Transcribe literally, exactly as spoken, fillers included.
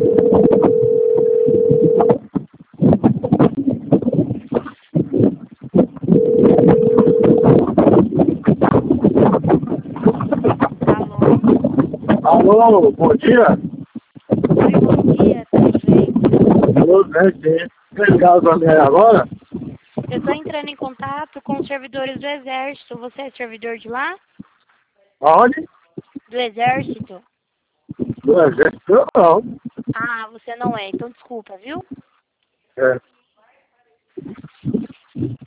Alô, bom dia. Oi, bom dia, tudo bem? Tudo bem, sim. Tem ligado pra mim aí agora? Eu estou entrando em contato com os servidores do Exército. Você é servidor de lá? Aonde? Do Exército? Do exército, não. Ah, você não é, então desculpa, viu? É.